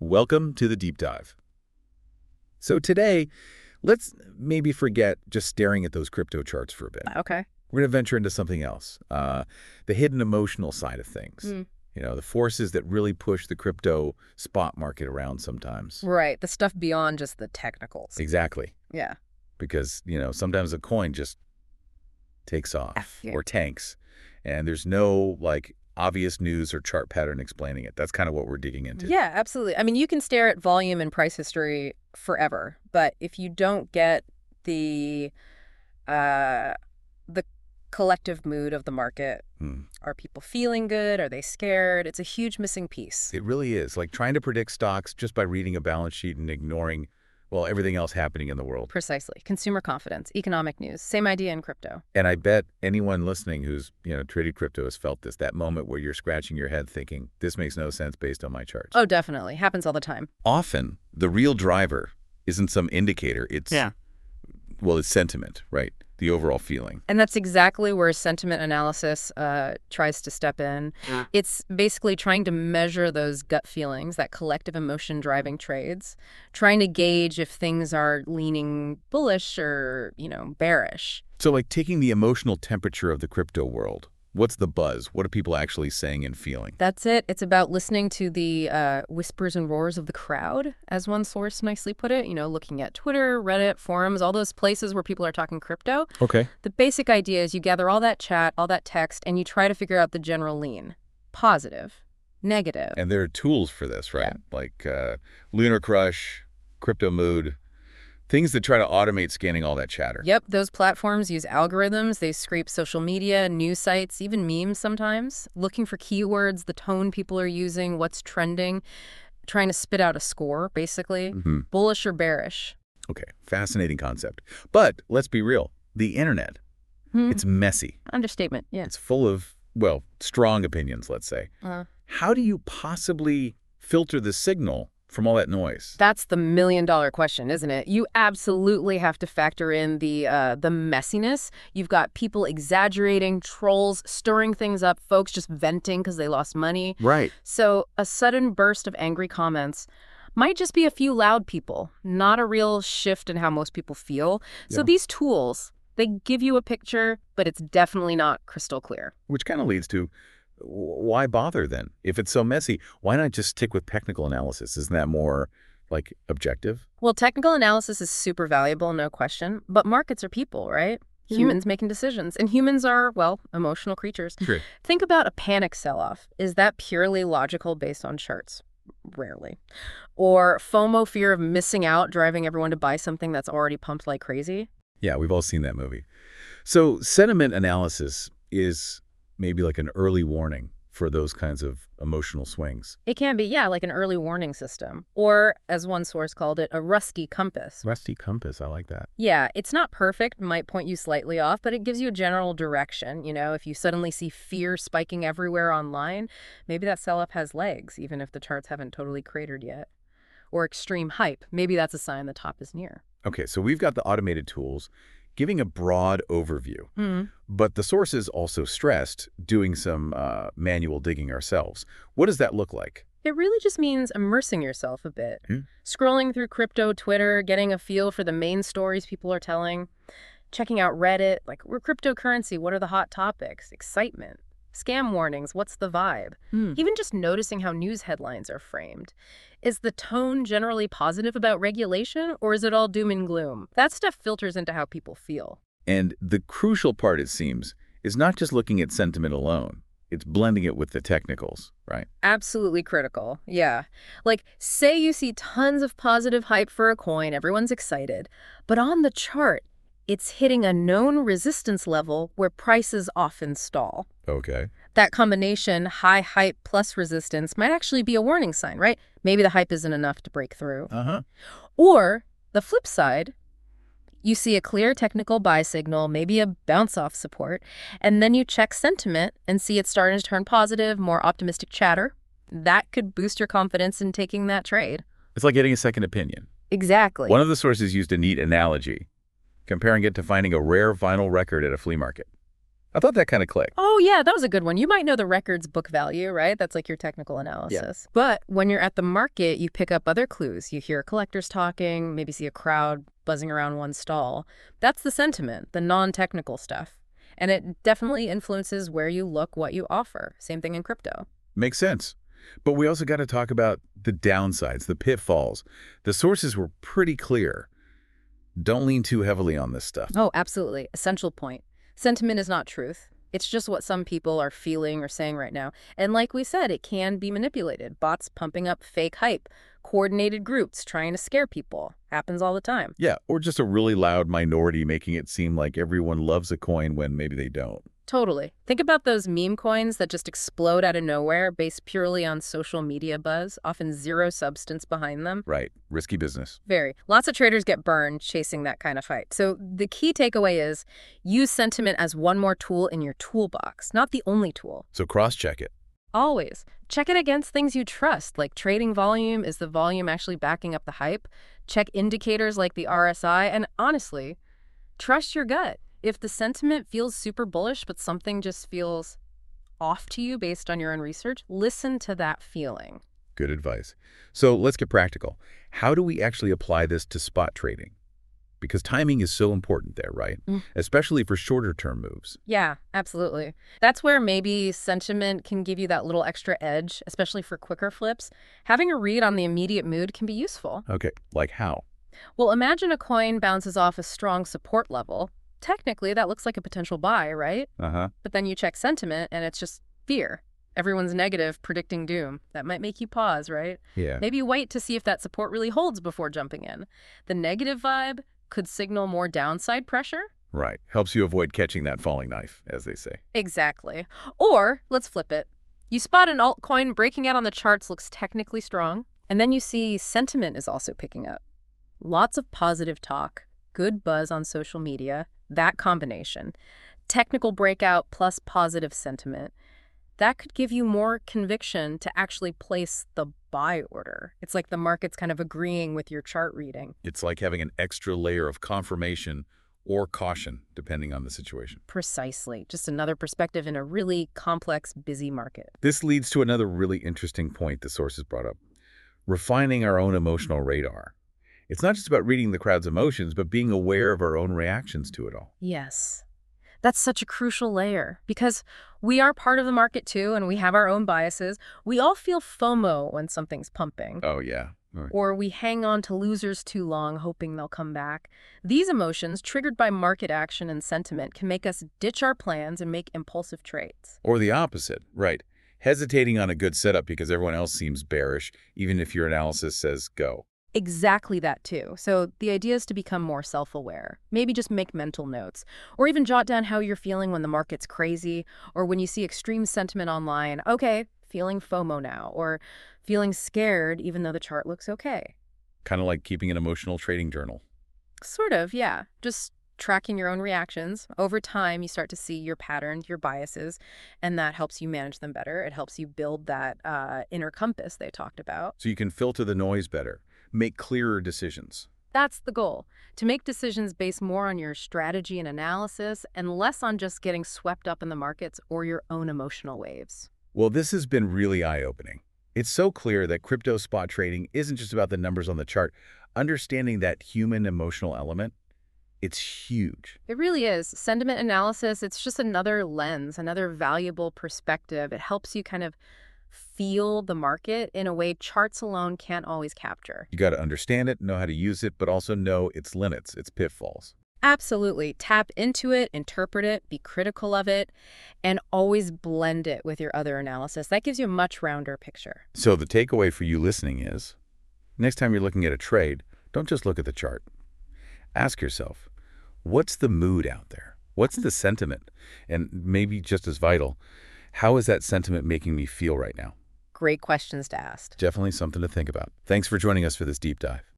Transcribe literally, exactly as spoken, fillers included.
Welcome to the Deep Dive. So today, let's maybe forget just staring at those crypto charts for a bit. Okay. We're going to venture into something else, uh, the hidden emotional side of things. Mm. You know, the forces that really push the crypto spot market around sometimes. Right. The stuff beyond just the technicals. Exactly. Yeah. Because, you know, sometimes a coin just takes off Yeah. or tanks, and there's no, like, obvious news or chart pattern explaining it. That's kind of what we're digging into. Yeah, absolutely. I mean, you can stare at volume and price history forever, but if you don't get the uh, the collective mood of the market, Hmm. are people feeling good? Are they scared? It's a huge missing piece. It really is. Like trying to predict stocks just by reading a balance sheet and ignoring, well, everything else happening in the world. Precisely. Consumer confidence, economic news, same idea in crypto. And I bet anyone listening who's, you know, traded crypto has felt this, that moment where you're scratching your head thinking, this makes no sense based on my charts. Oh, definitely. Happens all the time. Often, the real driver isn't some indicator. It's, Yeah. well, it's sentiment, right? The overall feeling. And that's exactly where sentiment analysis uh, tries to step in. Yeah. It's basically trying to measure those gut feelings, that collective emotion driving trades, trying to gauge if things are leaning bullish or, you know, bearish. So like taking the emotional temperature of the crypto world, what's the buzz? What are people actually saying and feeling? That's it. It's about listening to the uh, whispers and roars of the crowd, as one source nicely put it. You know, looking at Twitter, Reddit, forums, all those places where people are talking crypto. Okay. The basic idea is you gather all that chat, all that text, and you try to figure out the general lean. Positive, negative. And there are tools for this, right? Yeah. Like uh, Lunar Crush, Crypto Mood, things that try to automate scanning all that chatter. Yep, those platforms use algorithms. They scrape social media, news sites, even memes sometimes, looking for keywords, the tone people are using, what's trending, trying to spit out a score, basically. Mm-hmm. Bullish or bearish. Okay, fascinating concept. But let's be real. The internet, Hmm. it's messy. Understatement, yeah. It's full of, well, strong opinions, let's say. Uh, How do you possibly filter the signal from all that noise? that's the million dollar question, isn't it? You absolutely have to factor in the uh, the messiness. You've got people exaggerating, trolls stirring things up, folks just venting because they lost money. Right. So a sudden burst of angry comments might just be a few loud people, not a real shift in how most people feel. So Yeah. these tools, they give you a picture, but it's definitely not crystal clear. Which kind of leads to, w- why bother then? If it's so messy, why not just stick with technical analysis? Isn't that more, like, objective? Well, technical analysis is super valuable, no question, but markets are people, right? Humans making decisions. And humans are, well, emotional creatures. True. Think about a panic sell-off. Is that purely logical based on charts? Rarely. Or FOMO, fear of missing out, driving everyone to buy something that's already pumped like crazy? Yeah, we've all seen that movie. So sentiment analysis is maybe like an early warning for those kinds of emotional swings. It can be, yeah, like an early warning system. Or, as one source called it, a rusty compass. Rusty compass, I like that. Yeah, it's not perfect, might point you slightly off, but it gives you a general direction. You know, if you suddenly see fear spiking everywhere online, maybe that sell-off has legs, even if the charts haven't totally cratered yet. Or extreme hype, maybe that's a sign the top is near. Okay, so we've got the automated tools giving a broad overview, Hmm. but the sources also stressed doing some uh, manual digging ourselves. What does that look like? It really just means immersing yourself a bit. Hmm. Scrolling through crypto, Twitter, getting a feel for the main stories people are telling, checking out Reddit, like, we're cryptocurrency, what are the hot topics? Excitement. Scam warnings, what's the vibe? Even just noticing how news headlines are framed. Is the tone generally positive about regulation, or is it all doom and gloom? That stuff filters into how people feel. And the crucial part, it seems, is not just looking at sentiment alone. It's blending it with the technicals, right? Absolutely critical, yeah. Like, say you see tons of positive hype for a coin, everyone's excited, but on the chart, it's hitting a known resistance level where prices often stall. Okay. That combination, high hype plus resistance, might actually be a warning sign, right? Maybe the hype isn't enough to break through. Uh-huh. Or, the flip side, you see a clear technical buy signal, maybe a bounce off support, and then you check sentiment and see it starting to turn positive, more optimistic chatter. That could boost your confidence in taking that trade. It's like getting a second opinion. Exactly. One of the sources used a neat analogy, comparing it to finding a rare vinyl record at a flea market. I thought that kind of clicked. Oh, yeah, that was a good one. You might know the record's book value, right? That's like your technical analysis. But when you're at the market, you pick up other clues. You hear collectors talking, maybe see a crowd buzzing around one stall. That's the sentiment, the non-technical stuff. And it definitely influences where you look, what you offer. Same thing in crypto. Makes sense. But we also got to talk about the downsides, the pitfalls. The sources were pretty clear. Don't lean too heavily on this stuff. Oh, absolutely. Essential point. Sentiment is not truth. It's just what some people are feeling or saying right now. And like we said, it can be manipulated. Bots pumping up fake hype, coordinated groups trying to scare people. Happens all the time. Yeah, or just a really loud minority making it seem like everyone loves a coin when maybe they don't. Totally. Think about those meme coins that just explode out of nowhere based purely on social media buzz, often zero substance behind them. Right. Risky business. Very. Lots of traders get burned chasing that kind of fight. So the key takeaway is use sentiment as one more tool in your toolbox, not the only tool. So cross-check it. Always. Check it against things you trust, like trading volume. Is the volume actually backing up the hype? Check indicators like the R S I. And honestly, trust your gut. If the sentiment feels super bullish, but something just feels off to you based on your own research, listen to that feeling. Good advice. So let's get practical. How do we actually apply this to spot trading? Because timing is so important there, right? Mm. Especially for shorter term moves. Yeah, absolutely. That's where maybe sentiment can give you that little extra edge, especially for quicker flips. Having a read on the immediate mood can be useful. Okay, like how? Well, imagine a coin bounces off a strong support level. Technically, that looks like a potential buy, right? Uh-huh. But then you check sentiment, and it's just fear. Everyone's negative, predicting doom. That might make you pause, right? Yeah. Maybe wait to see if that support really holds before jumping in. The negative vibe could signal more downside pressure. Right. Helps you avoid catching that falling knife, as they say. Exactly. Or, let's flip it. You spot an altcoin breaking out on the charts, looks technically strong, and then you see sentiment is also picking up. Lots of positive talk, good buzz on social media. That combination, technical breakout plus positive sentiment, that could give you more conviction to actually place the buy order. It's like the market's kind of agreeing with your chart reading. It's like having an extra layer of confirmation or caution, depending on the situation. Precisely. Just another perspective in a really complex, busy market. This leads to another really interesting point the sources brought up. Refining our own emotional radar. It's not just about reading the crowd's emotions, but being aware of our own reactions to it all. Yes. That's such a crucial layer because we are part of the market too, and we have our own biases. We all feel FOMO when something's pumping. Oh, yeah. Right. Or we hang on to losers too long, hoping they'll come back. These emotions, triggered by market action and sentiment, can make us ditch our plans and make impulsive trades. Or the opposite, right. Hesitating on a good setup because everyone else seems bearish, even if your analysis says go. Exactly that too. So the idea is to become more self-aware. Maybe just make mental notes, or even jot down how you're feeling when the market's crazy, or when you see extreme sentiment online. Okay, feeling FOMO now, or feeling scared even though the chart looks okay. Kind of like keeping an emotional trading journal. Sort of, yeah. Just tracking your own reactions. Over time, you start to see your patterns, your biases, and that helps you manage them better. It helps you build that uh, inner compass they talked about. So you can filter the noise better, make clearer decisions. That's the goal, to make decisions based more on your strategy and analysis and less on just getting swept up in the markets or your own emotional waves. Well, this has been really eye-opening. It's so clear that crypto spot trading isn't just about the numbers on the chart. Understanding that human emotional element, it's huge. It really is. Sentiment analysis, it's just another lens, another valuable perspective. It helps you kind of feel the market in a way charts alone can't always capture. You got to understand it, know how to use it, but also know its limits, its pitfalls. Absolutely. Tap into it, interpret it, be critical of it, and always blend it with your other analysis. That gives you a much rounder picture. So the takeaway for you listening is, next time you're looking at a trade, don't just look at the chart. Ask yourself, what's the mood out there? What's the sentiment? And maybe just as vital, how is that sentiment making me feel right now? Great questions to ask. Definitely something to think about. Thanks for joining us for this deep dive.